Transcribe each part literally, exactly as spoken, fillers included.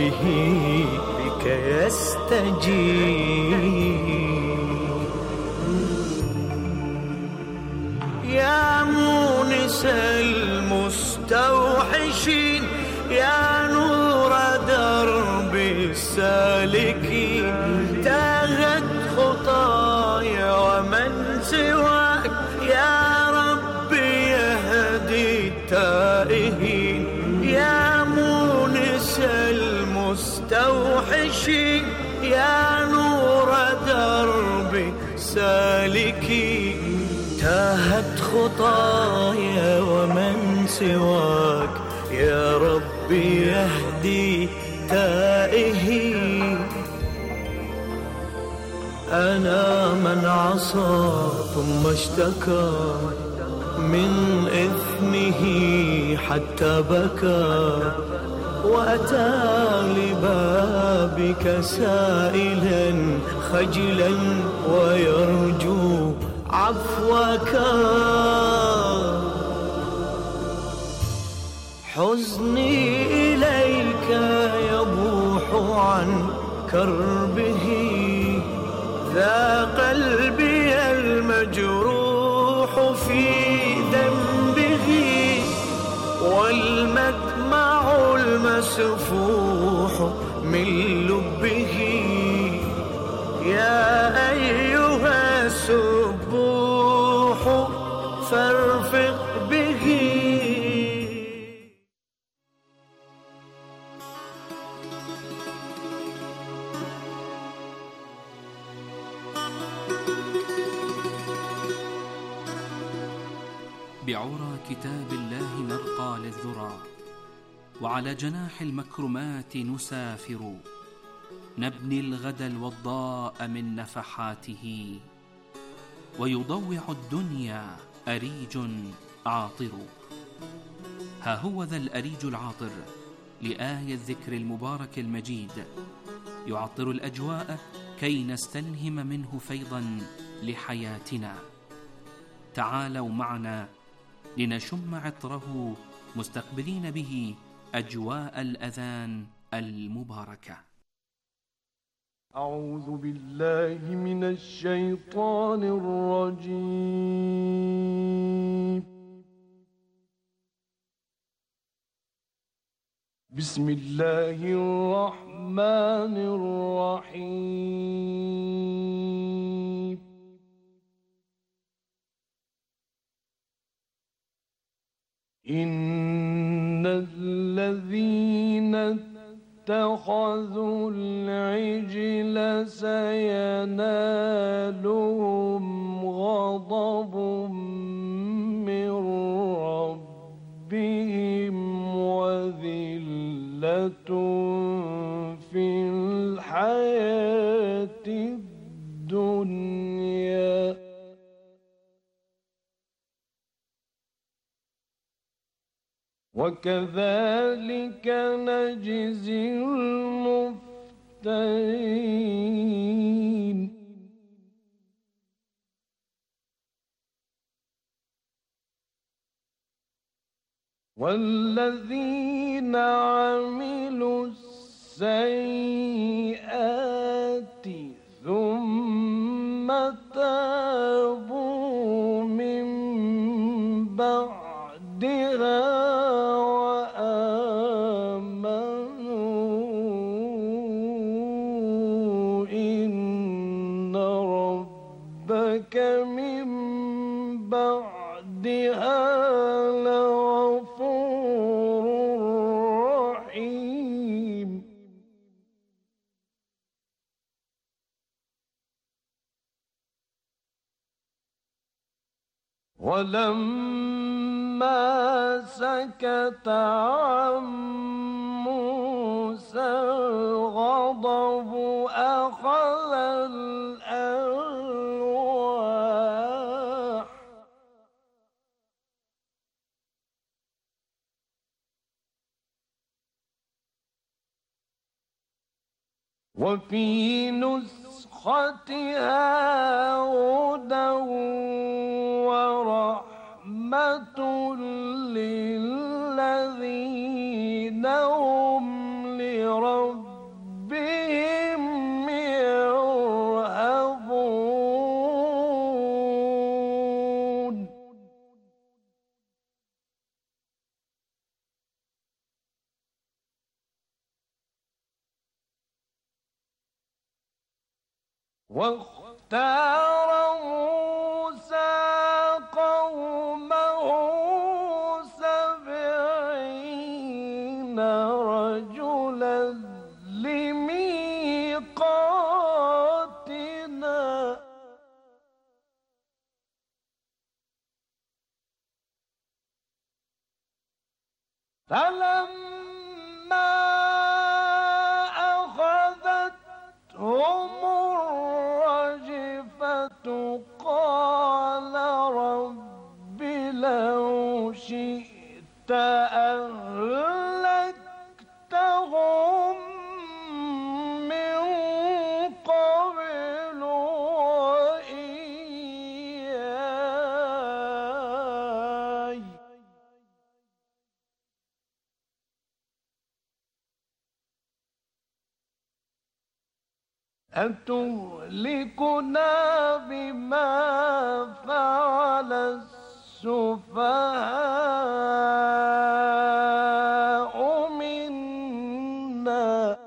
ربه بك يستجيب. يا مونس المستوحشين، يا نور درب السالكين، تاهت خطايا ومن سواك يا رب يهدي التائهين. يا مونس المستوحشين، يا نور درب سالكين، تاهت خطايا ومن سواك يا رب يهدي تائهين. أنا من عصى ثم اشتكى من إثمه حتى بكى، وأتى لبابك سائلا خجلا ويرجو عفوك. حزني إليك يبوح عن كربه، ذا قلبي المجروح في ذنبه، والمدمع المسفوح من لبه. يا أيها السبوح فارفق به. بعرى كتاب الله نرقى للذرى، وعلى جناح المكرمات نسافر، نبني الغد الوضاء من نفحاته، ويضوع الدنيا أريج عاطر. ها هو ذا الأريج العاطر لآية الذكر المبارك المجيد، يعطر الأجواء كي نستلهم منه فيضا لحياتنا. تعالوا معنا لنشم عطره مستقبلين به أجواء الأذان المباركة. أعوذ بالله من الشيطان الرجيم. بسم الله الرحمن الرحيم. إن الذين اتخذوا العجل سينالهم غضب من ربهم وذلة في الحياة الدنيا. وكذلك نجزي المفترين. والذين عملوا السيئات ثم تابوا من بعدها من بعدها لغفور رحيم. ولما سكت عن موسى الغضب أخذ الألواح وفي نسختها هدى ورحمة للذين هم لربهم واختار موسى قومه سبعين رجلا لميقاتنا فلما أخذتهم الرجفة قال رب لو شئت أهلكتهم من قبل وإياي أتهلكنا بما فعل السفهاء منا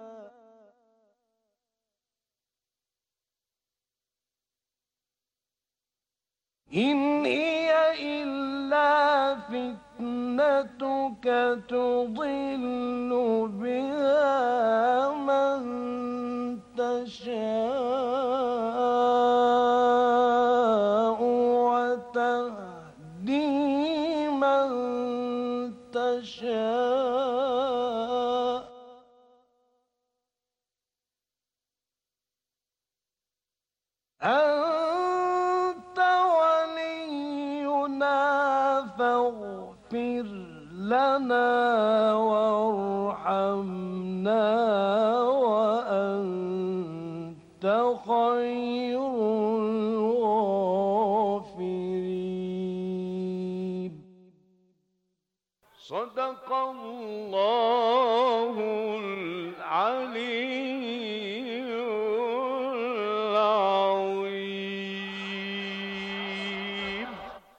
إن هي إلا فتنتك تضل بها من تشاء وتهدي من تشاء أنت ولينا فاغفر لنا وارحمنا وأنت خير الغافرين. صدق الله العلي العظيم.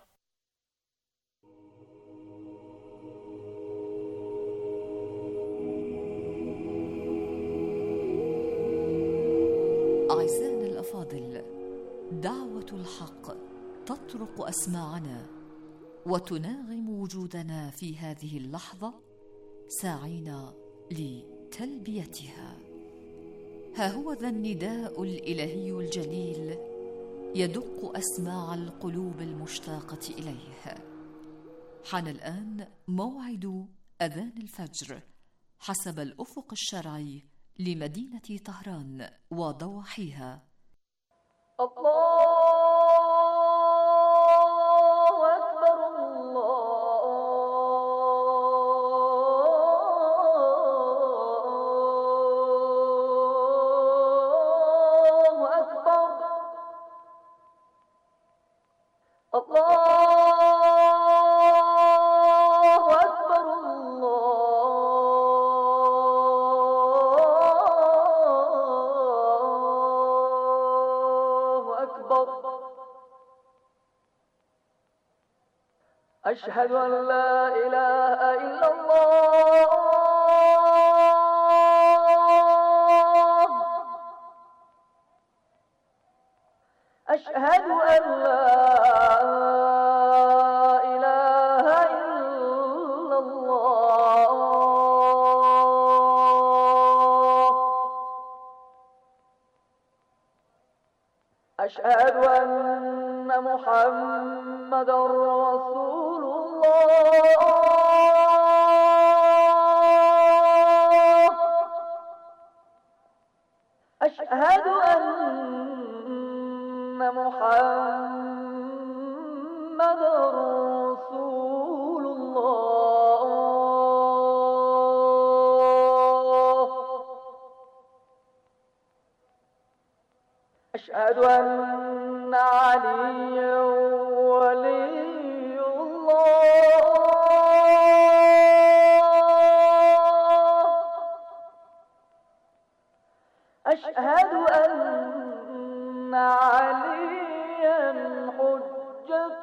أعزائنا الأفاضل، دعوة الحق تطرق أسماعنا وتناغم وجودنا في هذه اللحظة ساعين لتلبيتها. ها هو ذا النداء الإلهي الجليل يدق أسماع القلوب المشتاقة إليه. حان الآن موعد أذان الفجر حسب الأفق الشرعي لمدينة طهران وضواحيها. الله أكبر الله أكبر الله أكبر الله أكبر. أشهد أن لا إله إلا الله أشهد أن لا إله إلا الله أشهد أن محمدا رسول الله أشهد أن محمدا رسول الله أشهد أن عليا ولي الله أشهد أن عليا حجة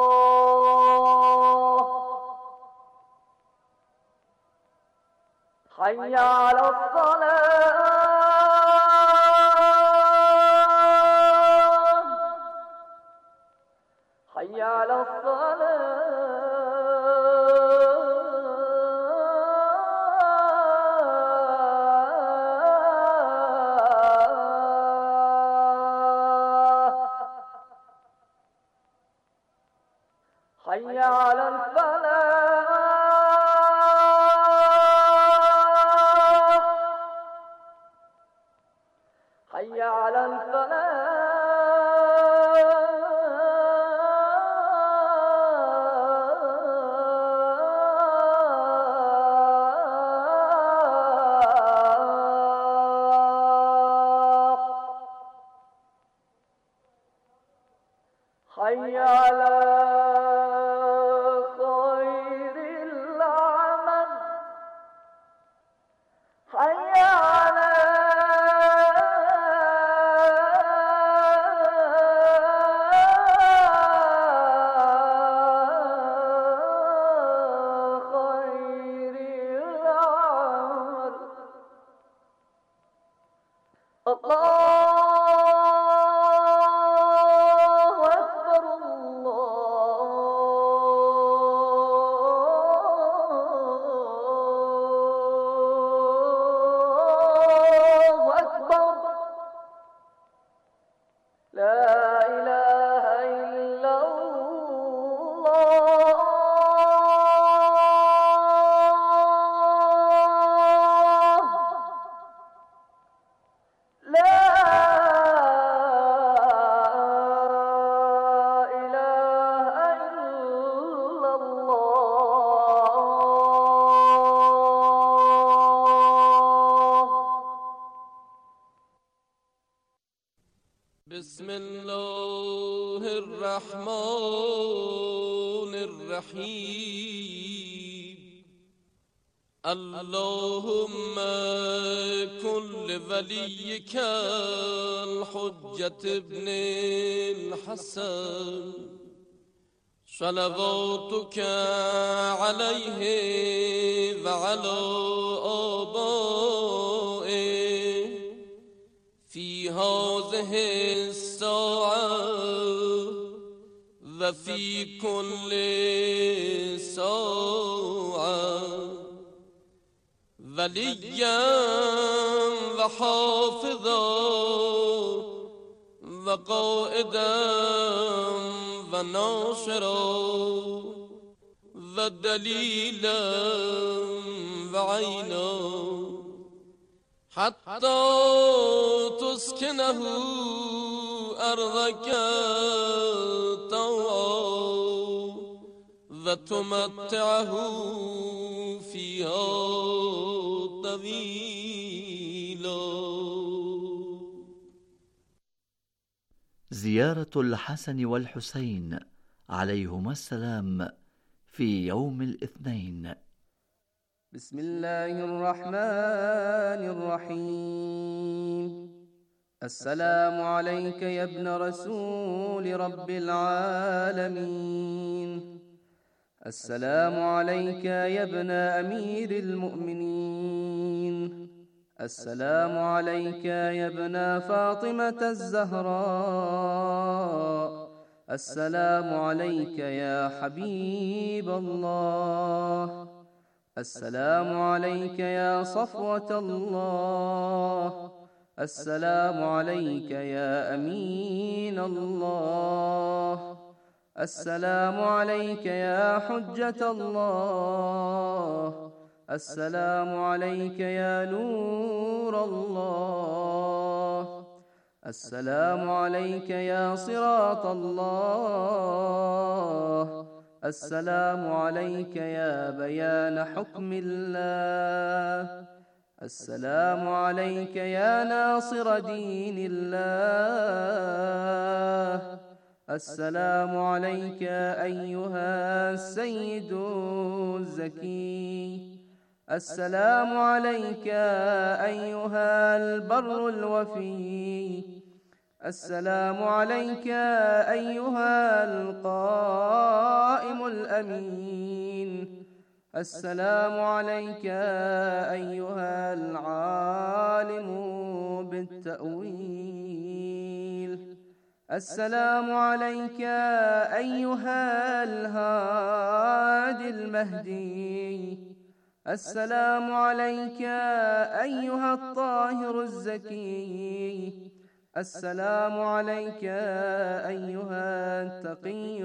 الله حي على الصلاة حي على الصلاة حي على الفلاح حي على الفلاح حي على خير العمل حي على خير العمل الله بسم الله الرحمن الرحيم اللهم كن لوليك الحجة ابن الحسن صلواتك عليه وعلى آبائه في هذه الساعة وفي كل ساعة وليا وحافظا وقائدا وناصرا ودليلا وعينا حتى تسكنه أرضك طوعا وتمتعه فيها طويلا. زيارة الحسن والحسين عليهما السلام في يوم الاثنين. بسم الله الرحمن الرحيم. السلام عليك يا ابن رسول رب العالمين. السلام عليك يا ابن أمير المؤمنين. السلام عليك يا ابن فاطمة الزهراء. السلام عليك يا حبيب الله. السلام عليك يا صفوة الله. السلام عليك يا أمين الله. السلام عليك يا حجة الله. السلام عليك يا نور الله. السلام عليك يا صراط الله. السلام عليك يا بيان حكم الله. السلام عليك يا ناصر دين الله. السلام عليك أيها السيد الزكي. السلام عليك أيها البر الوفي. السلام عليك أيها القائم الأمين. السلام عليك أيها العالم بالتأويل. السلام عليك أيها الهادي المهدي. السلام عليك أيها الطاهر الزكي. السلام عليك أيها التقي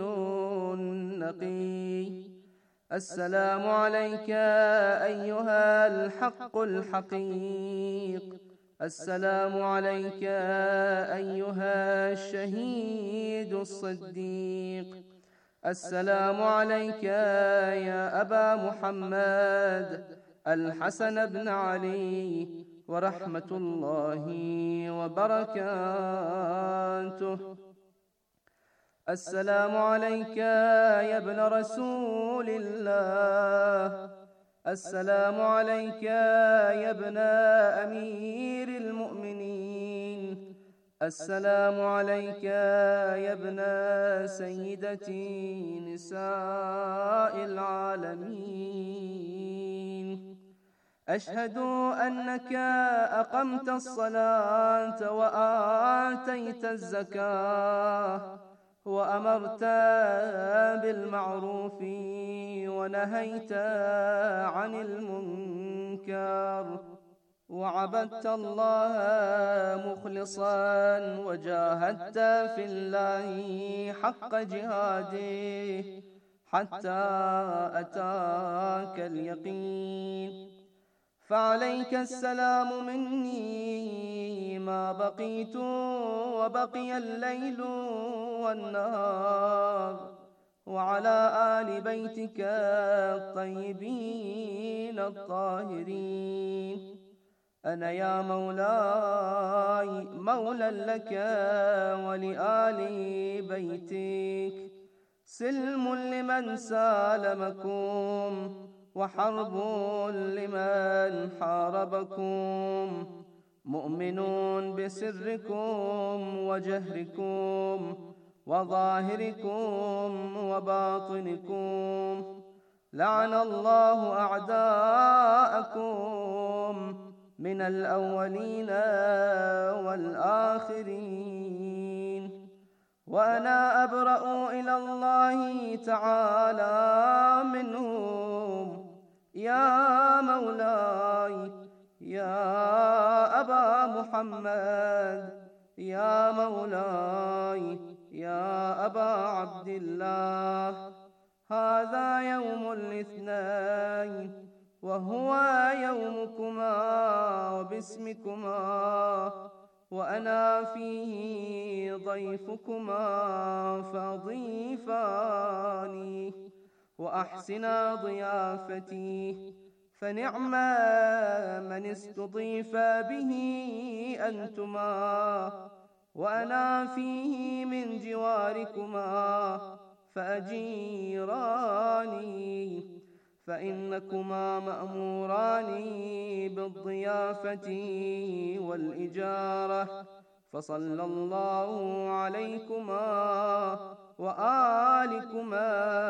النقي. السلام عليك أيها الحق الحقيق. السلام عليك أيها الشهيد الصديق. السلام عليك يا أبا محمد الحسن بن علي ورحمة الله وبركاته. السلام عليك يا ابن رسول الله. السلام عليك يا ابن أمير المؤمنين. السلام عليك يا ابن سيدتي نساء العالمين. أشهد أنك أقمت الصلاة وآتيت الزكاة وأمرت بالمعروف ونهيت عن المنكر وعبدت الله مخلصا وجاهدت في الله حق جهاده حتى أتاك اليقين. فعليك السلام مني ما بقيت وبقي الليل والنهار، وعلى آل بيتك الطيبين الطاهرين. أنا يا مولاي مولى لك ولآل بيتك، سلم لمن سالمكم وحرب لمن حاربكم، مؤمنون بسركم وجهركم وظاهركم وباطنكم. لعن الله أعداءكم من الأولين والآخرين. وأنا أبرأ إلى الله تعالى منهم يا مولاي يا أبا محمد، يا مولاي يا أبا عبد الله. هذا يوم الاثنين وهو يومكما وباسمكما، وأنا فيه ضيفكما فضيفاني وأحسنا ضيافتي، فنعم من استضيف به أنتما، وأنا فيه من جواركما فأجيراني، فإنكما مأموران بالضيافة والإجارة. فصلى الله عليكما وآلكما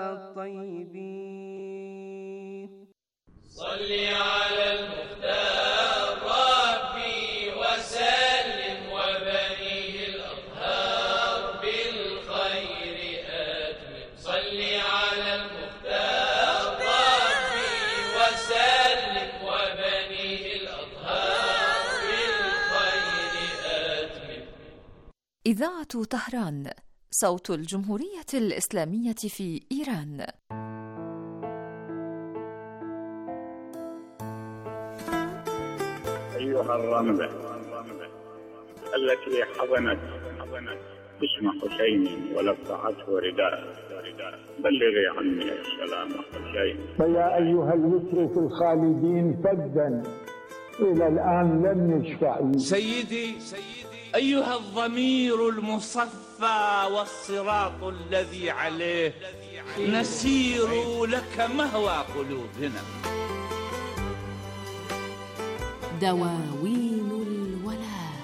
الطيبين. صل على المختار ربي وسلم وبنيه الأطهار بالخير أتمم. صل على المختار ربي وسلم وبنيه الأطهار بالخير أتمم. إذاعة طهران، صوت الجمهورية الإسلامية في إيران. أيها الرملة التي حضنت اسم حسين ولفعته رداء، بلغي عني السلام حسين. فيا أيها المشرك الخالدين فدا إلى الآن لم يشفع. سيدي أيها الضمير المصفى والصراط الذي عليه نسير لك مهوى قلوبنا. دواوين الولاء.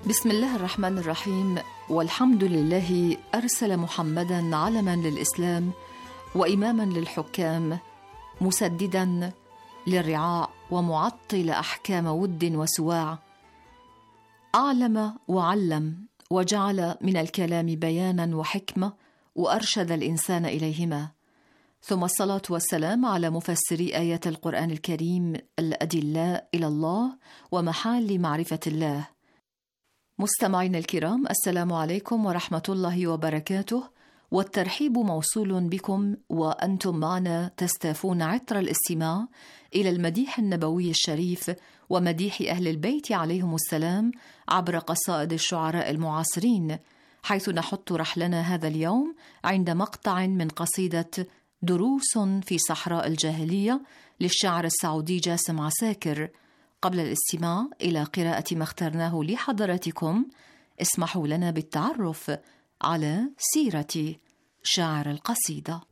بسم الله الرحمن الرحيم، والحمد لله أرسل محمدا علما للإسلام وإماما للحكام، مسددا للرعاع ومعطل أحكام ود وسواع، أعلم وعلم وجعل من الكلام بيانا وحكمة وأرشد الإنسان إليهما، ثم الصلاة والسلام على مفسري آيات القرآن الكريم الأدلاء إلى الله ومحال معرفة الله. مستمعين الكرام، السلام عليكم ورحمة الله وبركاته، والترحيب موصول بكم وأنتم معنا تستافون عطر الاستماع إلى المديح النبوي الشريف ومديح أهل البيت عليهم السلام عبر قصائد الشعراء المعاصرين، حيث نحط رحلنا هذا اليوم عند مقطع من قصيدة دروس في صحراء الجاهلية للشاعر السعودي جاسم عساكر. قبل الاستماع إلى قراءة ما اخترناه لحضراتكم، اسمحوا لنا بالتعرف على سيرة شاعر القصيدة.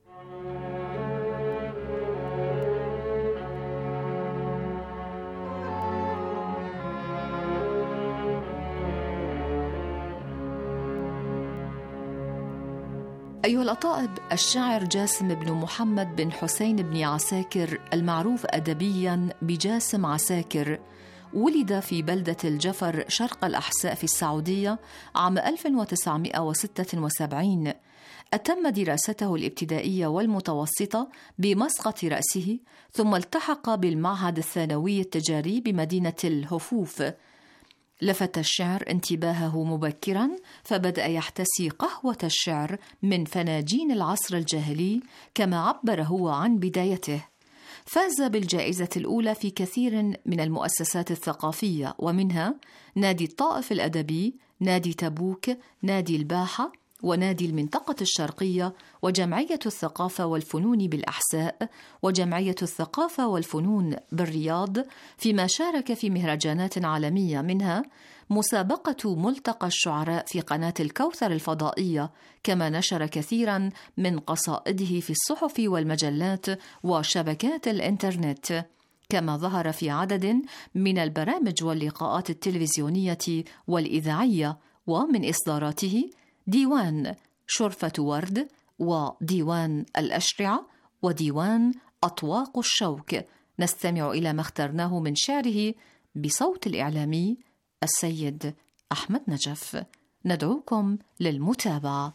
أيها الأطائب، الشاعر جاسم بن محمد بن حسين بن عساكر المعروف أدبياً بجاسم عساكر، ولد في بلدة الجفر شرق الأحساء في السعودية عام ألف وتسعمائة وستة وسبعين. أتم دراسته الابتدائية والمتوسطة بمسقط رأسه، ثم التحق بالمعهد الثانوي التجاري بمدينة الهفوف. لفت الشعر انتباهه مبكراً، فبدأ يحتسي قهوة الشعر من فناجين العصر الجاهلي كما عبر هو عن بدايته. فاز بالجائزة الأولى في كثير من المؤسسات الثقافية، ومنها نادي الطائف الأدبي، نادي تبوك، نادي الباحة، ونادي المنطقة الشرقية، وجمعية الثقافة والفنون بالأحساء، وجمعية الثقافة والفنون بالرياض، فيما شارك في مهرجانات عالمية، منها مسابقة ملتقى الشعراء في قناة الكوثر الفضائية، كما نشر كثيرا من قصائده في الصحف والمجلات وشبكات الإنترنت، كما ظهر في عدد من البرامج واللقاءات التلفزيونية والإذاعية. ومن إصداراته ديوان شرفة ورد، وديوان الأشرعة، وديوان أطواق الشوك. نستمع إلى ما اخترناه من شعره بصوت الإعلامي السيد أحمد نجف. ندعوكم للمتابعة.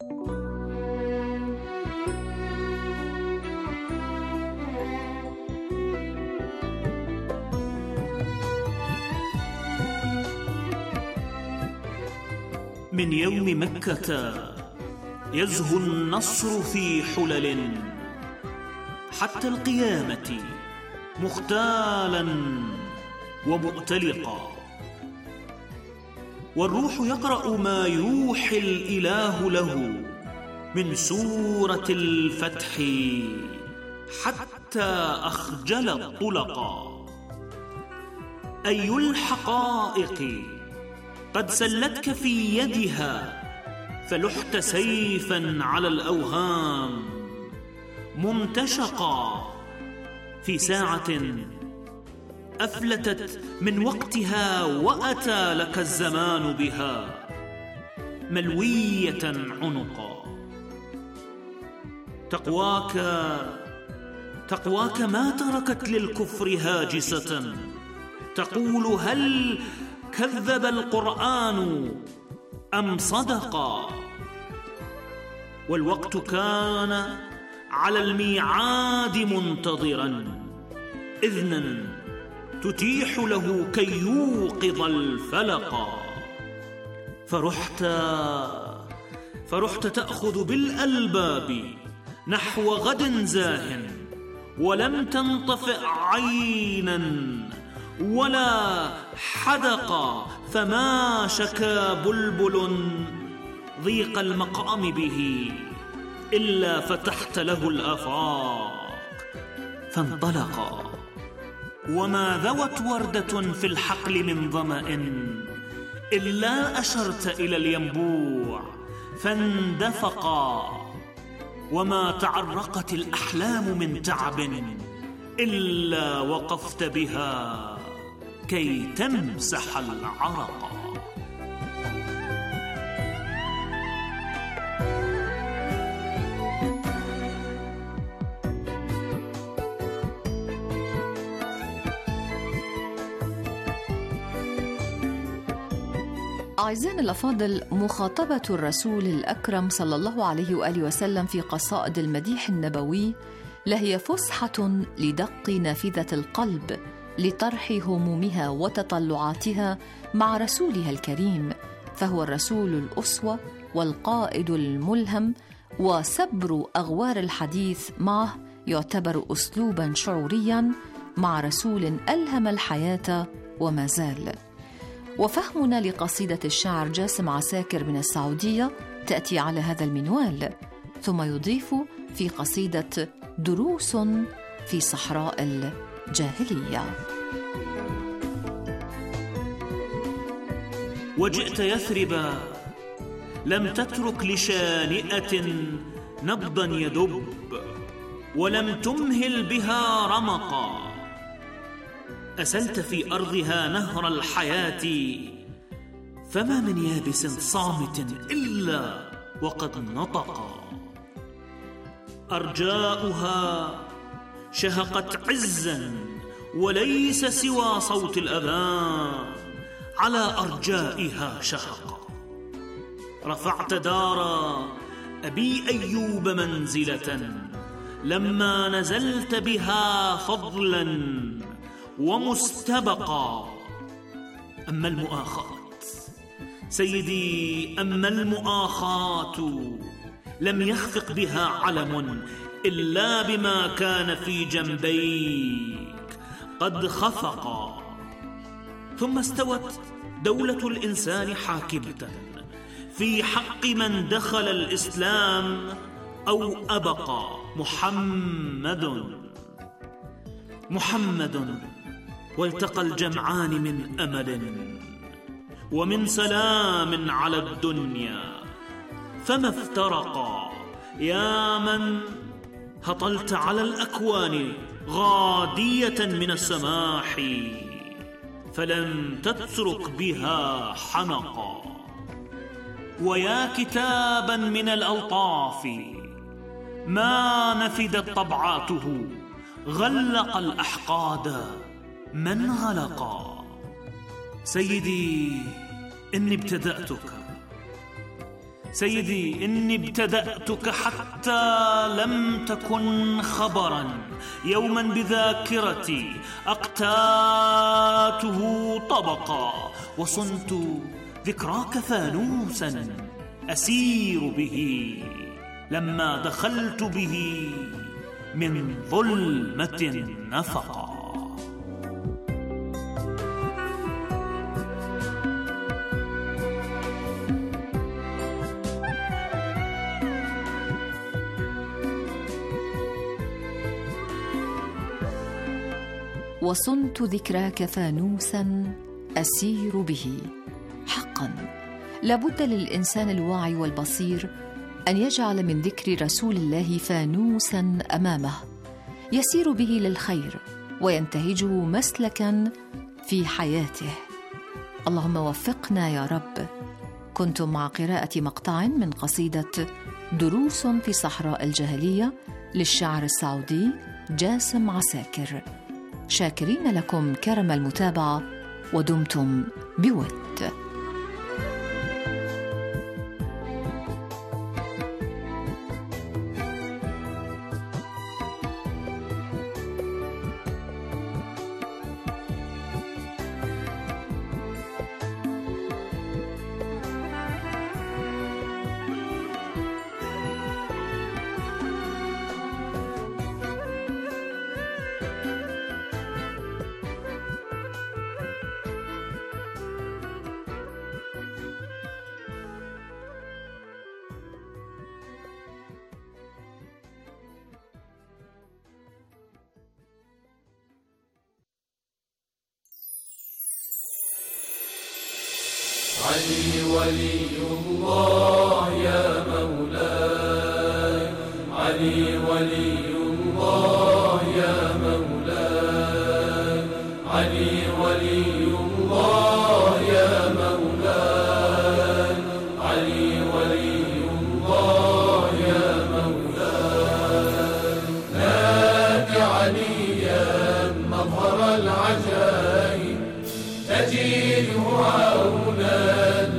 من يوم مكة يزهو النصر في حلل، حتى القيامة مختالا ومؤتلقا، والروح يقرأ ما يوحي الإله له من سورة الفتح حتى أخجل الطلقا. أي الحقائق قد سلتك في يدها، فلحت سيفا على الأوهام ممتشقا، في ساعة أفلتت من وقتها وأتى لك الزمان بها ملوية عنقا. تقواك تقواك ما تركت للكفر هاجسة، تقول هل كذب القرآن أم صدقا، والوقت كان على الميعاد منتظرا، إذنا تتيح له كي يوقظ الفلقا. فرحت فرحت تأخذ بالألباب نحو غد زاه، ولم تنطفئ عينا ولا حدقا، فما شكا بلبل ضيق المقام به إلا فتحت له الآفاق فانطلقا. وما ذوت وردة في الحقل من ظمأ إلا أشرت إلى الينبوع فاندفقا، وما تعرقت الأحلام من تعب إلا وقفت بها كي تمسح العرق. أعزائنا الأفاضل، مخاطبة الرسول الأكرم صلى الله عليه وآله وسلم في قصائد المديح النبوي لهي فسحة لدق نافذة القلب لطرح همومها وتطلعاتها مع رسولها الكريم، فهو الرسول الأسوة والقائد الملهم، وسبر أغوار الحديث معه يعتبر أسلوباً شعورياً مع رسول ألهم الحياة وما زال. وفهمنا لقصيدة الشاعر جاسم عساكر من السعودية تأتي على هذا المنوال، ثم يضيف في قصيدة دروس في صحراء الجاهلية. وجئت يثرب لم تترك لشانئة نبضا يدب، ولم تمهل بها رمقا. أسلت في أرضها نهر الحياة، فما من يابس صامت إلا وقد نطقا. أرجاؤها شهقت عزا، وليس سوى صوت الأذان على أرجائها شهقا. رفعت دار أبي أيوب منزلة، لما نزلت بها فضلا ومستبقا. أما المؤاخاة سيدي، أما المؤاخاة لم يخفق بها علم إلا بما كان في جنبيك قد خفقا. ثم استوت دولة الإنسان حاكمة في حق من دخل الإسلام أو أبقى. محمد محمد والتقى الجمعان من أمل ومن سلام على الدنيا، فما افترقا. يا من هطلت على الأكوان غادية من السماح، فلم تترك بها حنقا. ويا كتابا من الألطاف ما نفدت طبعاته، غلق الأحقاد من غلقا. سيدي إني ابتدأتك، سيدي إني ابتدأتك حتى لم تكن خبرا. يوما بذاكرتي أقتاته طبقا، وصنت ذكراك فانوسا أسير به، لما دخلت به من ظلمة نفقا. وصنت ذكراك فانوسا أسير به. حقا لابد للإنسان الواعي والبصير أن يجعل من ذكر رسول الله فانوسا أمامه يسير به للخير وينتهجه مسلكا في حياته. اللهم وفقنا يا رب. كنتم مع قراءة مقطع من قصيدة دروس في صحراء الجاهلية للشاعر السعودي جاسم عساكر. شاكرين لكم كرم المتابعة، ودمتم بود. علي ولي الله يا مولاي، علي ولي الله يا مولاي، علي ولي الله يا مولاي، علي ولي الله يا مولاي. نادي عليا مظهر العجائب تجده عونا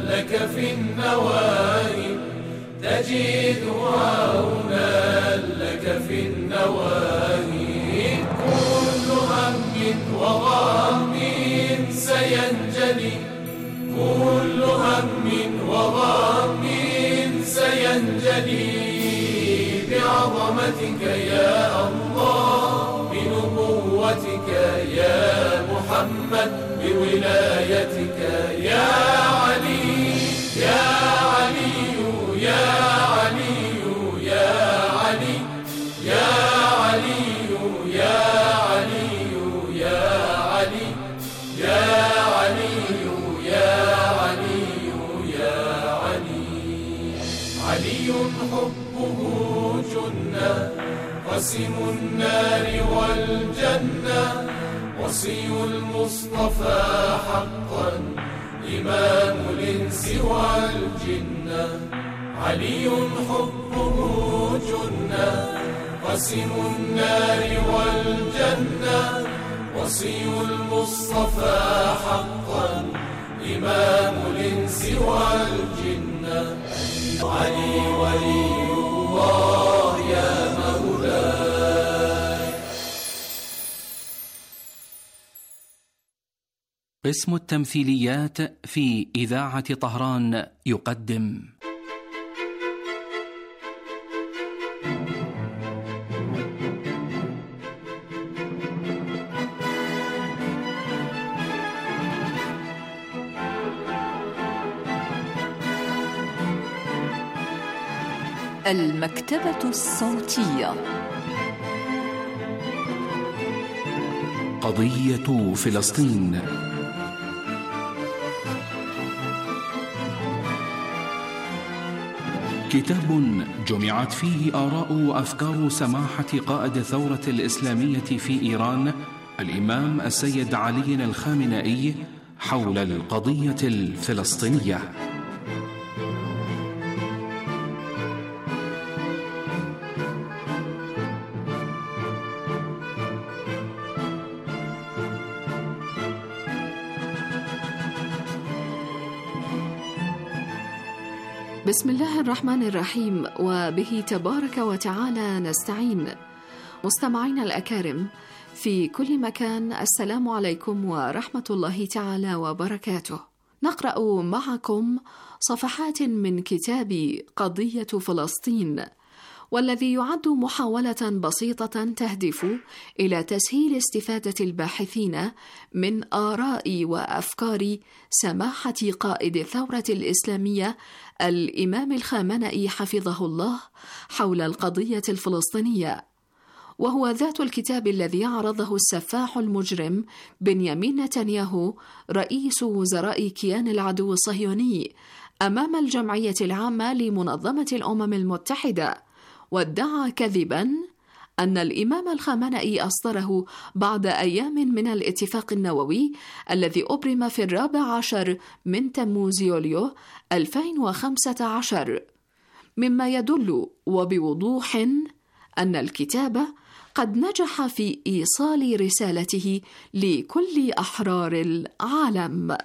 لك في النواهي تجد عونا لك في النواهي كل هم وغم سينجلي كل هم وغم سينجلي بعظمتك يا الله بنبوتك يا محمد بولايتك يا علي يا علي يا علي يا علي يا علي يا علي يا علي يا علي يا علي يا علي علي حبه جنة قسم النار والجنة وصي المصطفى حقا إمام الإنس والجنة علي حبه جنة قسم النار والجنة وصي المصطفى حقا إمام الإنس والجنة علي ولي الله يا مولاي. قسم التمثيليات في إذاعة طهران يقدم المكتبة الصوتية. قضية فلسطين. كتاب جمعت فيه آراء وأفكار سماحة قائد الثورة الإسلامية في إيران الإمام السيد علي الخامنئي حول القضية الفلسطينية. بسم الله الرحمن الرحيم، وبه تبارك وتعالى نستعين. مستمعين الأكارم في كل مكان، السلام عليكم ورحمة الله تعالى وبركاته. نقرأ معكم صفحات من كتاب قضية فلسطين، والذي يعد محاولة بسيطة تهدف إلى تسهيل استفادة الباحثين من آراء وأفكار سماحة قائد الثورة الإسلامية الإمام الخامنئي حفظه الله حول القضية الفلسطينية، وهو ذات الكتاب الذي عرضه السفاح المجرم بنيامين نتنياهو رئيس وزراء كيان العدو الصهيوني أمام الجمعية العامة لمنظمة الأمم المتحدة، وادعى كذباً أن الإمام الخامنئي أصدره بعد أيام من الاتفاق النووي الذي أبرم في الرابع عشر من تموز يوليو ألفين وخمسة عشر، مما يدل وبوضوح أن الكتاب قد نجح في إيصال رسالته لكل أحرار العالم.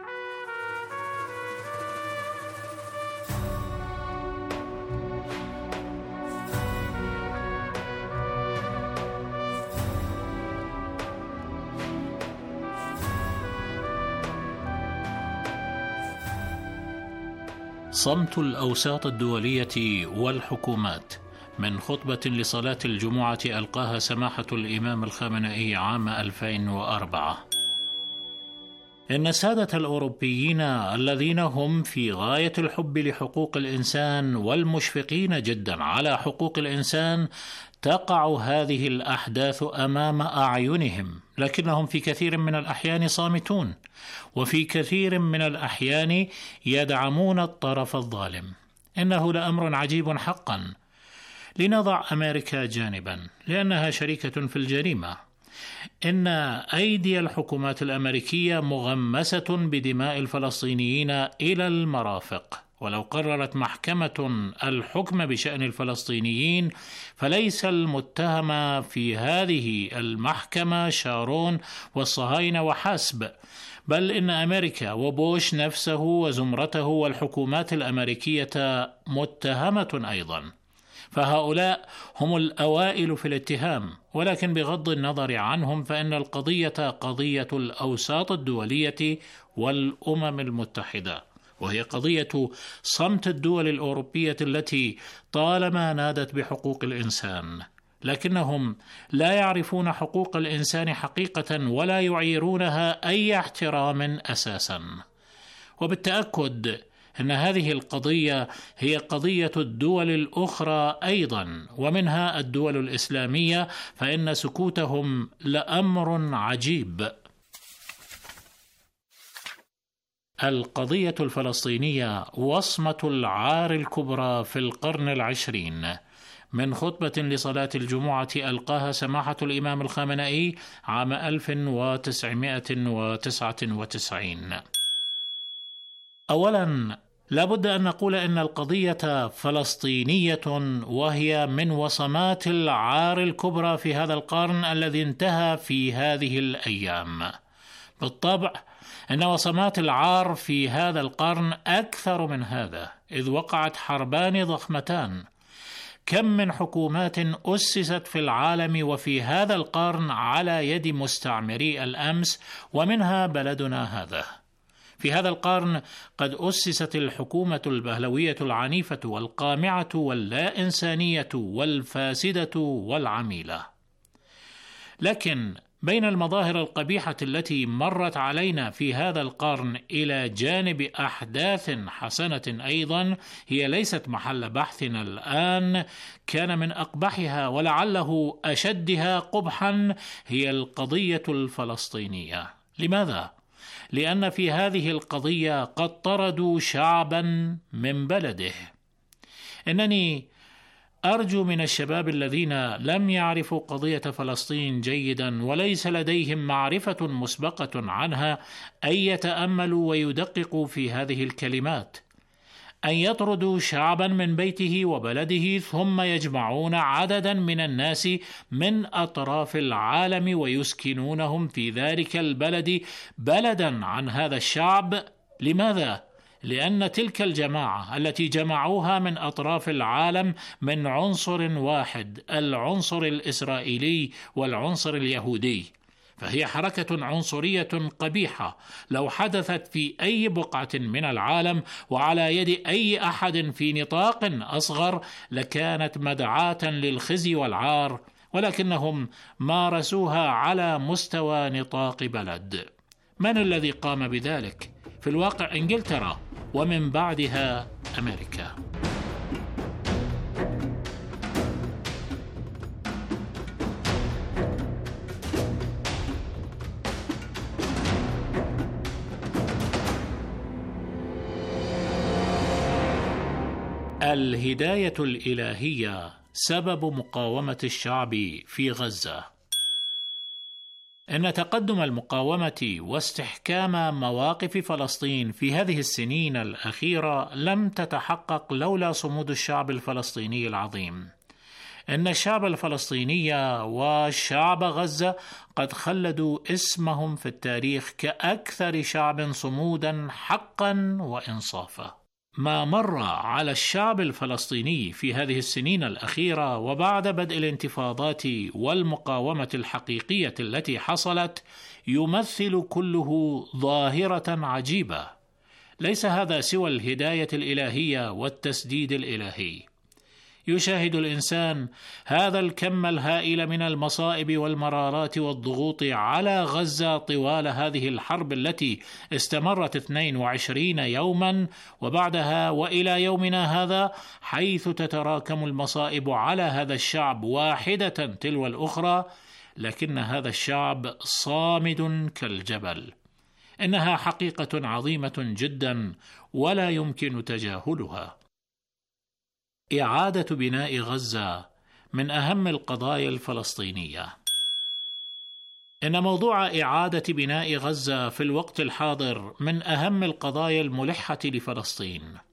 صمت الأوساط الدولية والحكومات من خطبة لصلاة الجمعة ألقاها سماحة الإمام الخامنئي عام ألفين وأربعة. إن السادة الأوروبيين الذين هم في غاية الحب لحقوق الإنسان والمشفقين جدا على حقوق الإنسان تقع هذه الأحداث أمام أعينهم، لكنهم في كثير من الأحيان صامتون، وفي كثير من الأحيان يدعمون الطرف الظالم. إنه لأمر عجيب حقا. لنضع أمريكا جانبا لأنها شريكة في الجريمة. إن أيدي الحكومات الأمريكية مغمسة بدماء الفلسطينيين إلى المرافق، ولو قررت محكمة الحكم بشأن الفلسطينيين فليس المتهم في هذه المحكمة شارون والصهاينة وحسب، بل إن أمريكا وبوش نفسه وزمرته والحكومات الأمريكية متهمة أيضا، فهؤلاء هم الأوائل في الاتهام. ولكن بغض النظر عنهم فإن القضية قضية الأوساط الدولية والأمم المتحدة، وهي قضية صمت الدول الأوروبية التي طالما نادت بحقوق الإنسان، لكنهم لا يعرفون حقوق الإنسان حقيقة ولا يعيرونها أي احترام أساسا. وبالتأكد أن هذه القضية هي قضية الدول الأخرى أيضا، ومنها الدول الإسلامية، فإن سكوتهم لأمر عجيب. القضية الفلسطينية وصمة العار الكبرى في القرن العشرين. من خطبة لصلاة الجمعة ألقاها سماحة الإمام الخامنئي عام ألف وتسعمائة وتسعة وتسعين. أولا لابد أن نقول إن القضية فلسطينية، وهي من وصمات العار الكبرى في هذا القرن الذي انتهى في هذه الأيام. بالطبع إن وصمات العار في هذا القرن أكثر من هذا، إذ وقعت حربان ضخمتان. كم من حكومات أسست في العالم وفي هذا القرن على يد مستعمري الأمس، ومنها بلدنا هذا. في هذا القرن قد أسست الحكومة البهلوية العنيفة والقامعة واللا إنسانية والفاسدة والعميلة. لكن بين المظاهر القبيحة التي مرت علينا في هذا القرن إلى جانب أحداث حسنة أيضا هي ليست محل بحثنا الآن، كان من أقبحها ولعله أشدها قبحا هي القضية الفلسطينية. لماذا؟ لأن في هذه القضية قد طردوا شعبا من بلده. إنني أرجو من الشباب الذين لم يعرفوا قضية فلسطين جيدا وليس لديهم معرفة مسبقة عنها أن يتأملوا ويدققوا في هذه الكلمات: أن يطردوا شعبا من بيته وبلده ثم يجمعون عددا من الناس من أطراف العالم ويسكنونهم في ذلك البلد بلدا عن هذا الشعب. لماذا؟ لأن تلك الجماعة التي جمعوها من أطراف العالم من عنصر واحد، العنصر الإسرائيلي والعنصر اليهودي، فهي حركة عنصرية قبيحة لو حدثت في أي بقعة من العالم وعلى يد أي أحد في نطاق أصغر لكانت مدعاة للخزي والعار، ولكنهم مارسوها على مستوى نطاق بلد. من الذي قام بذلك؟ في الواقع إنجلترا، ومن بعدها أمريكا. الهداية الإلهية سبب مقاومة الشعب في غزة. إن تقدم المقاومة واستحكام مواقف فلسطين في هذه السنين الأخيرة لم تتحقق لولا صمود الشعب الفلسطيني العظيم. إن الشعب الفلسطيني وشعب غزة قد خلدوا اسمهم في التاريخ كأكثر شعب صمودا حقا وإنصافا. ما مر على الشعب الفلسطيني في هذه السنين الأخيرة وبعد بدء الانتفاضات والمقاومة الحقيقية التي حصلت يمثل كله ظاهرة عجيبة. ليس هذا سوى الهداية الإلهية والتسديد الإلهي. يشاهد الإنسان هذا الكم الهائل من المصائب والمرارات والضغوط على غزة طوال هذه الحرب التي استمرت اثنين وعشرين يوما، وبعدها وإلى يومنا هذا حيث تتراكم المصائب على هذا الشعب واحدة تلو الأخرى، لكن هذا الشعب صامد كالجبل. إنها حقيقة عظيمة جدا ولا يمكن تجاهلها. إعادة بناء غزة من أهم القضايا الفلسطينية. إن موضوع إعادة بناء غزة في الوقت الحاضر من أهم القضايا الملحة لفلسطين،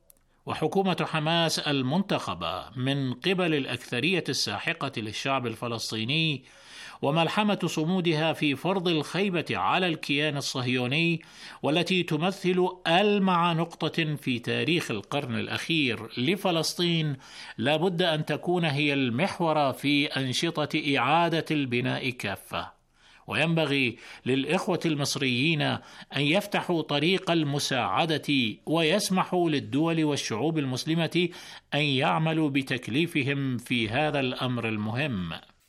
وحكومة حماس المنتخبة من قبل الأكثرية الساحقة للشعب الفلسطيني وملحمة صمودها في فرض الخيبة على الكيان الصهيوني، والتي تمثل ألمع نقطة في تاريخ القرن الأخير لفلسطين، لا بد أن تكون هي المحور في أنشطة إعادة البناء كافة. وينبغي للإخوة المصريين أن يفتحوا طريق المساعدة ويسمحوا للدول والشعوب المسلمة أن يعملوا بتكليفهم في هذا الأمر المهم.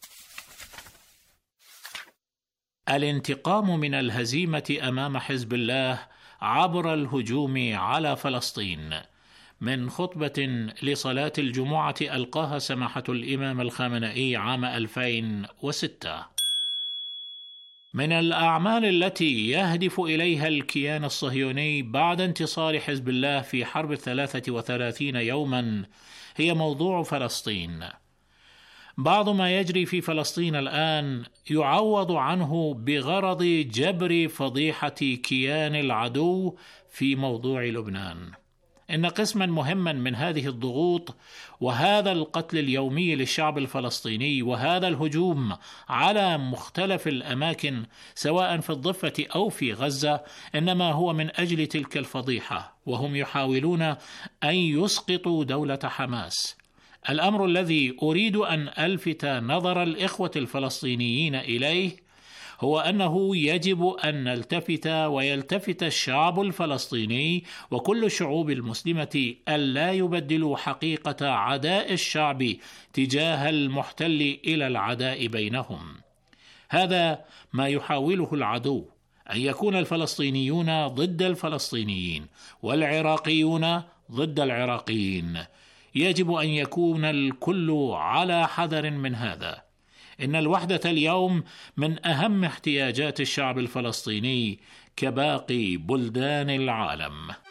الانتقام من الهزيمة أمام حزب الله عبر الهجوم على فلسطين. من خطبة لصلاة الجمعة ألقاها سماحة الإمام الخامنئي عام ألفين وستة. من الأعمال التي يهدف إليها الكيان الصهيوني بعد انتصار حزب الله في حرب الثلاثة وثلاثين يوما هي موضوع فلسطين. بعض ما يجري في فلسطين الآن يعوض عنه بغرض جبر فضيحة كيان العدو في موضوع لبنان. إن قسما مهما من هذه الضغوط وهذا القتل اليومي للشعب الفلسطيني وهذا الهجوم على مختلف الأماكن سواء في الضفة أو في غزة إنما هو من أجل تلك الفضيحة، وهم يحاولون أن يسقطوا دولة حماس. الأمر الذي أريد أن ألفت نظر الإخوة الفلسطينيين إليه هو أنه يجب أن نلتفت ويلتفت الشعب الفلسطيني وكل الشعوب المسلمة ألا يبدلوا حقيقة عداء الشعب تجاه المحتل إلى العداء بينهم. هذا ما يحاوله العدو، أن يكون الفلسطينيون ضد الفلسطينيين والعراقيون ضد العراقيين. يجب أن يكون الكل على حذر من هذا. إن الوحدة اليوم من أهم احتياجات الشعب الفلسطيني كباقي بلدان العالم.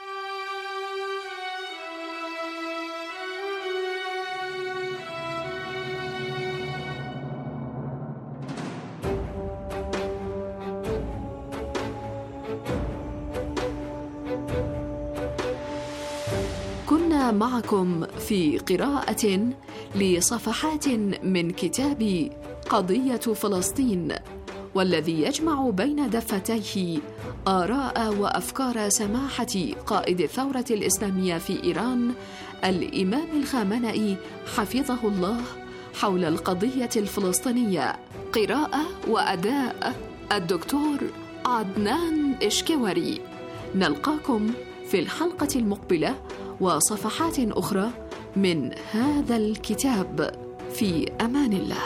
كنا معكم في قراءة لصفحات من كتاب قضية فلسطين، والذي يجمع بين دفتيه آراء وأفكار سماحة قائد الثورة الإسلامية في إيران الإمام الخامنئي حفظه الله حول القضية الفلسطينية. قراءة وأداء الدكتور عدنان إشكوري. نلقاكم في الحلقة المقبلة وصفحات أخرى من هذا الكتاب. في أمان الله.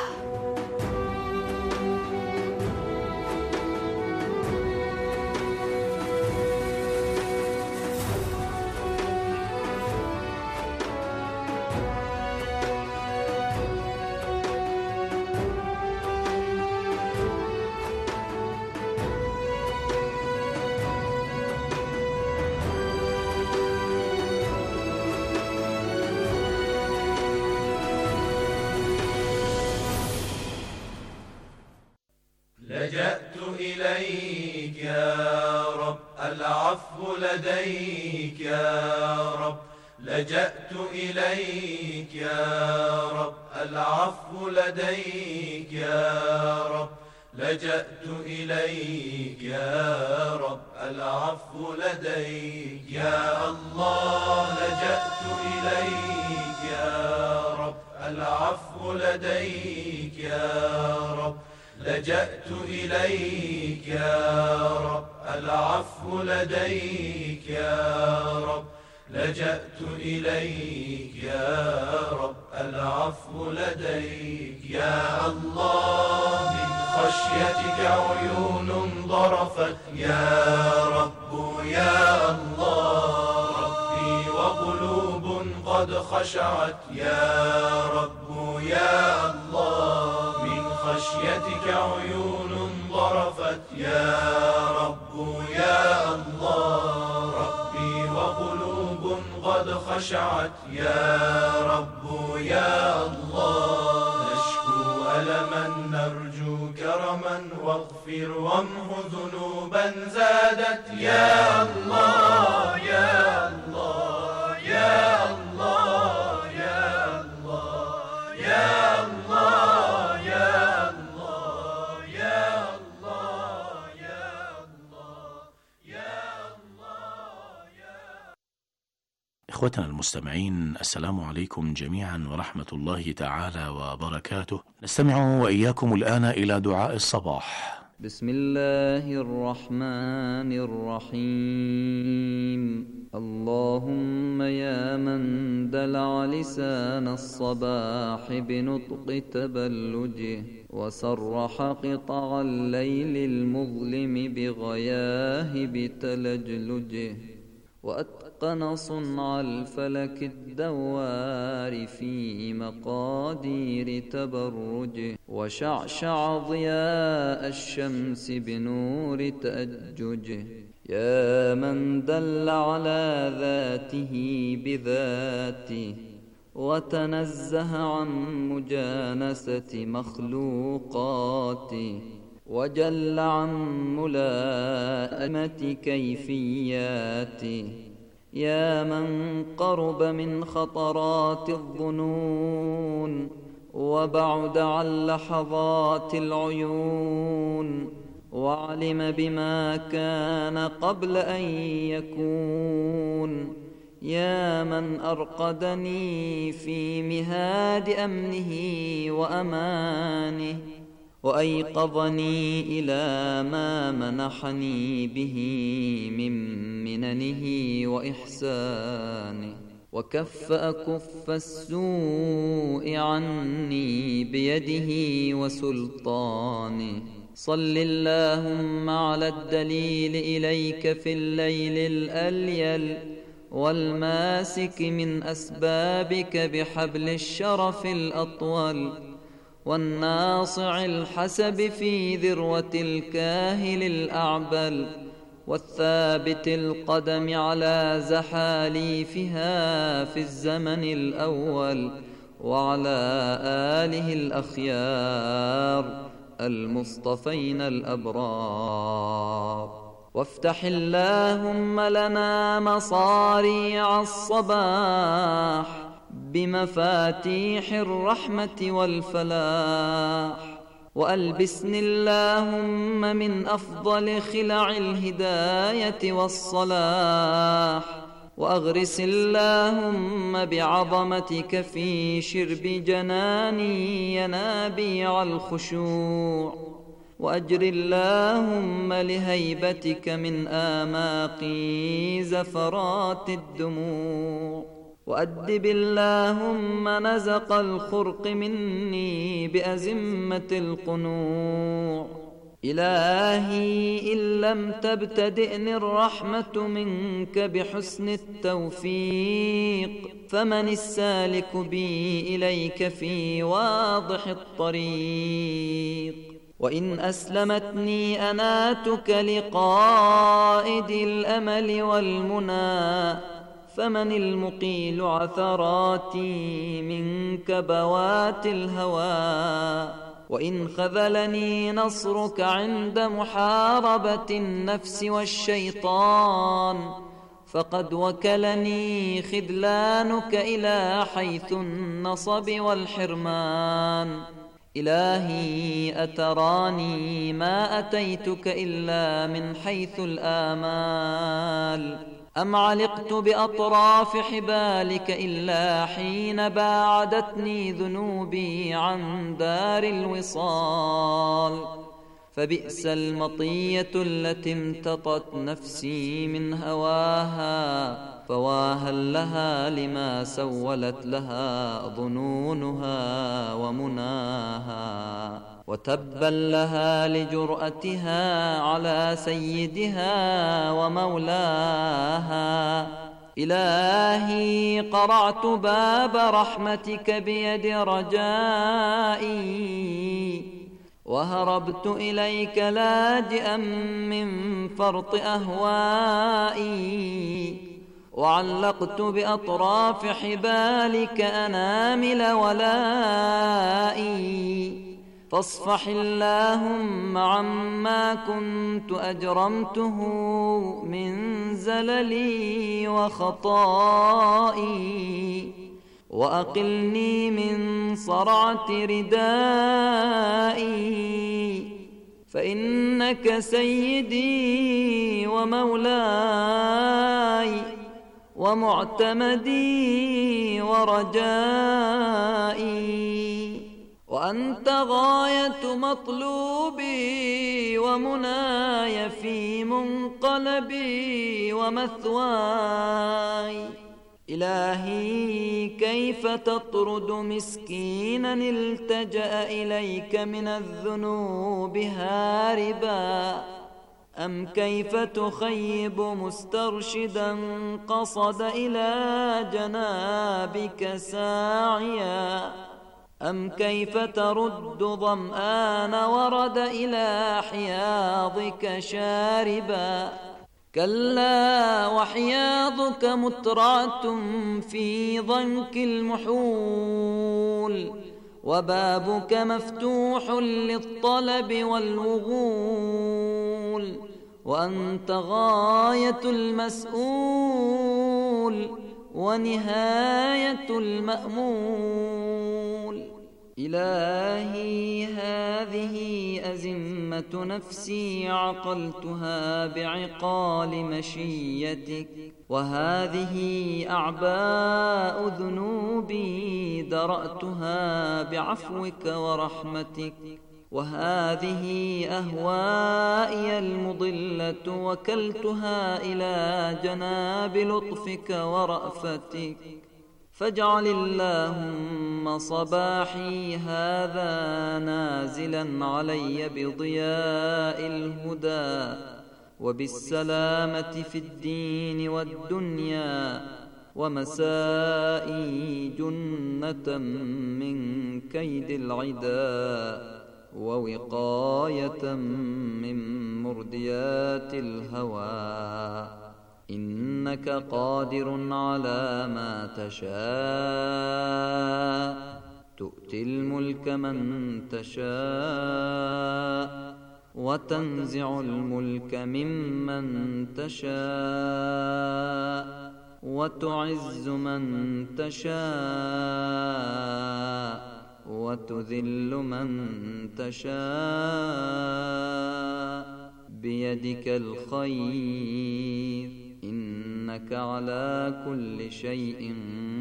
لجأت إليك يا رب، العفو لديك يا رب. لجأت إليك يا رب، العفو لديك يا رب. لجأت إليك يا رب، العفو لديك يا الله. لجأت إليك يا رب، العفو لديك يا رب. لجأت إليك يا رب، العفو لديك يا رب. لجأت إليك يا رب، العفو لديك يا الله. من خشيتك عيون ضرفت يا رب يا الله. ربي وقلوب قد خشعت يا رب يا الله. من خشيتك عيون ضرفت يا رب يا الله. ربي وقلوب قد خشعت يا رب يا الله. نشكو ألما نرجو كرما واغفر وامه ذنوبا زادت يا الله يا الله يا الله. إخوتنا المستمعين، السلام عليكم جميعا ورحمة الله تعالى وبركاته. نستمع وإياكم الآن إلى دعاء الصباح. بسم الله الرحمن الرحيم. اللهم يا من دلع لسان الصباح بنطق تبلجه، وسرح قطع الليل المظلم بغياهب تلجلجه، وأتقن صنع الفلك الدوار في مقادير تبرجه، وشعشع ضياء الشمس بنور تأججه. يا من دل على ذاته بذاته، وتنزه عن مجانسة مخلوقاته، وجل عن ملائمة كيفياته. يا من قرب من خطرات الظنون، وبعد عن لحظات العيون، وعلم بما كان قبل أن يكون. يا من أرقدني في مهاد أمنه وأمانه، وأيقظني إلى ما منحني به من مننه وإحسانه، وكف أكف السوء عني بيده وسلطانه. صل اللهم على الدليل إليك في الليل الأليل، والماسك من أسبابك بحبل الشرف الأطول، والناصع الحسب في ذروة الكاهل الأعبل، والثابت القدم على زحاليفها في الزمن الأول، وعلى آله الأخيار المصطفين الأبرار. وافتح اللهم لنا مصاريع الصباح بمفاتيح الرحمة والفلاح، وألبسني اللهم من أفضل خلع الهداية والصلاح، وأغرس اللهم بعظمتك في شرب جناني ينابيع الخشوع، وأجر اللهم لهيبتك من آماقي زفرات الدموع، وأدب اللهم نزق الخرق مني بأزمة القنوع. إلهي إن لم تبتدئني الرحمة منك بحسن التوفيق، فمن السالك بي إليك في واضح الطريق. وإن أسلمتني أناتك لقائد الأمل والمنى، فمن المقيل عثراتي من كبوات الهوى. وإن خذلني نصرك عند محاربة النفس والشيطان، فقد وكلني خذلانك إلى حيث النصب والحرمان. إلهي أتراني ما أتيتك إلا من حيث الآمال، أم علقت بأطراف حبالك إلا حين باعدتني ذنوبي عن دار الوصال. فبئس المطية التي امتطت نفسي من هواها، فواها لها لما سولت لها ظنونها ومناها، وتبا لها لجرأتها على سيدها ومولاها. إلهي قرعت باب رحمتك بيد رجائي، وهربت إليك لاجئا من فرط أهوائي، وعلقت بأطراف حبالك أنامل ولائي. فاصفح اللهم عما كنت أجرمته من زللي وخطائي، وأقلني من صرعة ردائي، فإنك سيدي ومولاي، ومعتمدي ورجائي، وأنت غاية مطلوبي ومناي في منقلبي ومثواي. إلهي كيف تطرد مسكينا التجأ إليك من الذنوب هاربا، أم كيف تخيب مسترشدا قصد إلى جنابك ساعيا، أم كيف ترد ظمآن ورد إلى حياضك شاربا. كلا وحياضك مترعة في ضنك المحول، وبابك مفتوح للطلب والوغول، وأنت غاية المسؤول ونهاية المأمول. إلهي هذه أزمة نفسي عقلتها بعقال مشيتك، وهذه أعباء ذنوبي درأتها بعفوك ورحمتك، وهذه أهوائي المضلة وكلتها إلى جناب لطفك ورأفتك. فاجعل اللهم صباحي هذا نازلا علي بضياء الهدى وبالسلامة في الدين والدنيا، ومسائي جنة من كيد العدا ووقاية من مرديات الهوى. إنك قادر على ما تشاء، تؤتي الملك من تشاء وتنزع الملك ممن تشاء وتعز من تشاء وتذل من تشاء، بيدك الخير، إنك على كل شيء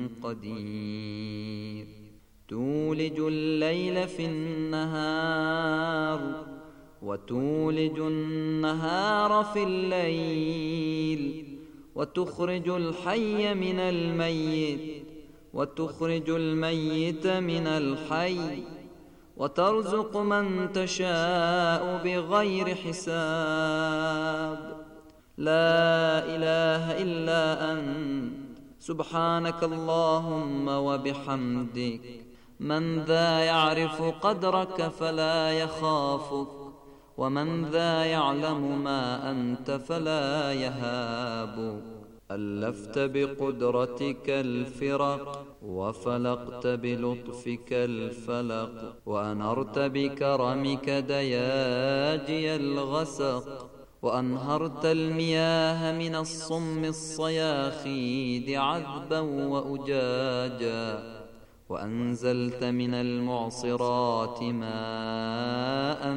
قدير. تولج الليل في النهار وتولج النهار في الليل، وتخرج الحي من الميت وتخرج الميت من الحي، وترزق من تشاء بغير حساب. لا إله إلا أنت سبحانك اللهم وبحمدك. من ذا يعرف قدرك فلا يخافك، ومن ذا يعلم ما أنت فلا يهابك. ألفت بقدرتك الفرق وفلقت بلطفك الفلق، وأنرت بكرمك دياجي الغسق، وأنهرت المياه من الصم الصياخيد عذبا وأجاجا، وأنزلت من المعصرات ماء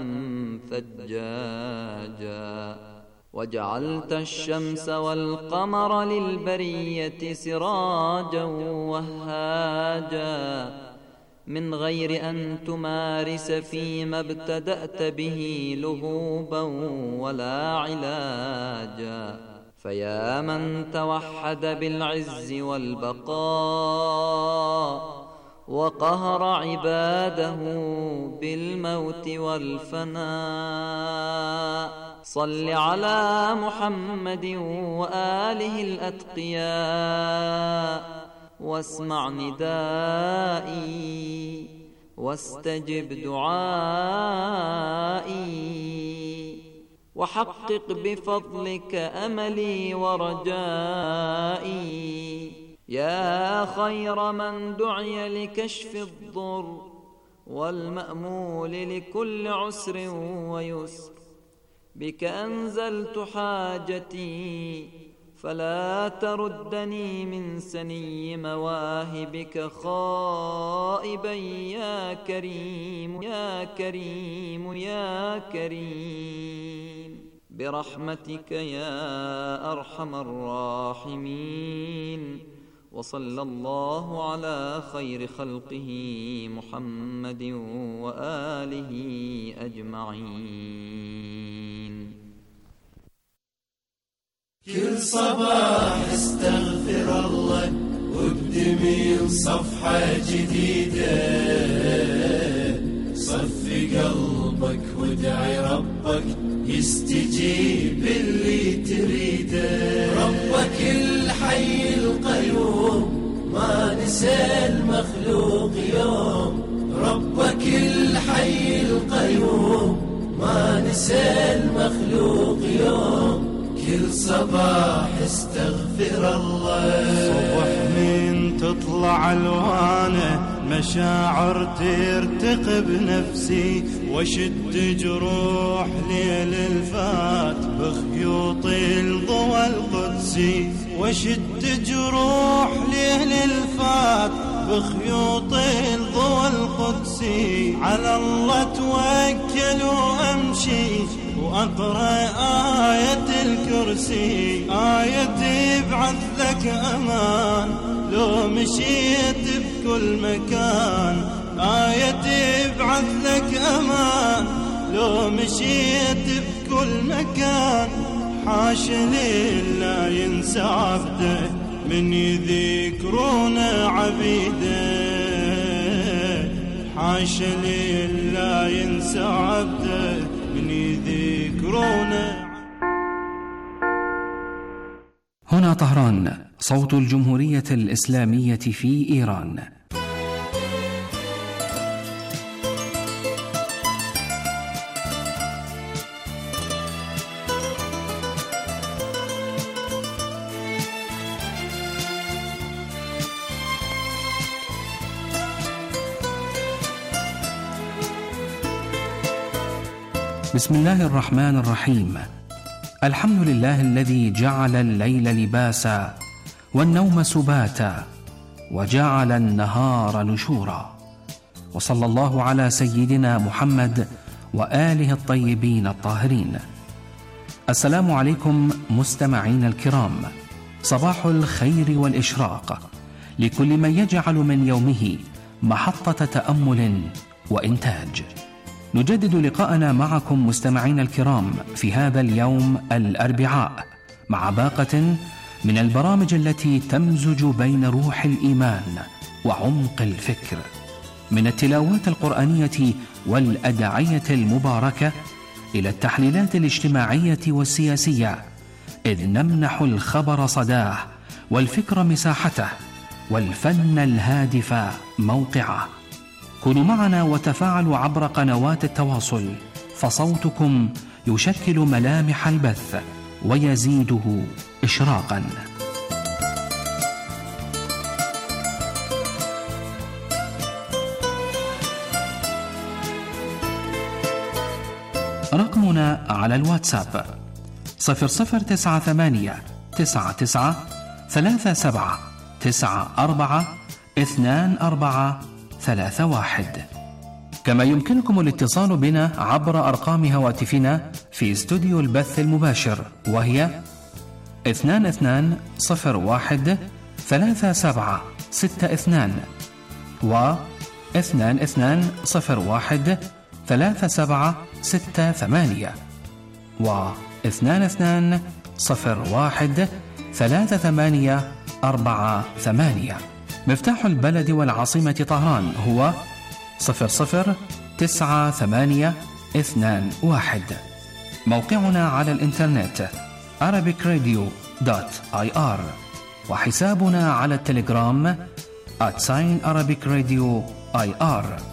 ثجاجا، وجعلت الشمس والقمر للبرية سراجا وهاجا، من غير أن تمارس فيما ابتدأت به لهوبا ولا علاجا. فيا من توحد بالعز والبقاء وقهر عباده بالموت والفناء، صل على محمد وآله الأتقياء، واسمع ندائي واستجب دعائي، وحقق بفضلك أملي ورجائي. يا خير من دعي لكشف الضر والمأمول لكل عسر ويسر، بك أنزلت حاجتي فلا تردني من سني مواهبك خائبا يا كريم يا كريم يا كريم. برحمتك يا أرحم الراحمين. وصلى الله على خير خلقه محمد وآله أجمعين. كل صباح استغفر الله وابدأ صفحة جديدة، صفي قلبك وادعي ربك يستجيب اللي تريده. ربك الحي القيوم ما نسى المخلوق يوم، ربك الحي القيوم ما نسى المخلوق يوم. كل صباح استغفر الله. صبح من تطلع الوانه مشاعر ترتقي بنفسي، وشد جروح ليل الفات بخيوط الضوى القدسي، وشد جروح ليل الفات بخيوط الضوى القدسي. على الله توكل وامشي وأقرأ آية الكرسي، آية تبعث لك أمان لو مشيت بكل مكان، آية تبعث لك أمان لو مشيت بكل مكان. حاش لا ينسى عبده من يذكرون عبيده، حاش لا ينسى عبده من يذكرون. هنا طهران، صوت الجمهورية الإسلامية في إيران. بسم الله الرحمن الرحيم. الحمد لله الذي جعل الليل لباسا والنوم سباتا وجعل النهار نشورا، وصلى الله على سيدنا محمد وآله الطيبين الطاهرين. السلام عليكم مستمعين الكرام، صباح الخير والإشراق لكل من يجعل من يومه محطة تأمل وإنتاج. نجدد لقاءنا معكم مستمعين الكرام في هذا اليوم الأربعاء مع باقة من البرامج التي تمزج بين روح الإيمان وعمق الفكر، من التلاوات القرآنية والأدعية المباركة إلى التحليلات الاجتماعية والسياسية، إذ نمنح الخبر صداه والفكر مساحته والفن الهادف موقعه. كونوا معنا وتفاعلوا عبر قنوات التواصل، فصوتكم يشكل ملامح البث ويزيده إشراقا. رقمنا على الواتساب صفر صفر تسعة ثمانية تسعة تسعة ثلاثة سبعة تسعة أربعة اثنان أربعة ثلاثة واحد. كما يمكنكم الاتصال بنا عبر أرقام هواتفنا في استوديو البث المباشر، وهي اثنان اثنان صفر واحد ثلاثة سبعة ستة اثنان و اثنان اثنان صفر واحد ثلاثة سبعة ستة ثمانية و اثنان اثنان صفر واحد ثلاثة ثمانية أربعة ثمانية. مفتاح البلد والعاصمة طهران هو صفر صفر تسعة ثمانية اثنان واحد. موقعنا على الإنترنت arabic radio dot i r، وحسابنا على التليجرام at sign arabic radio I R.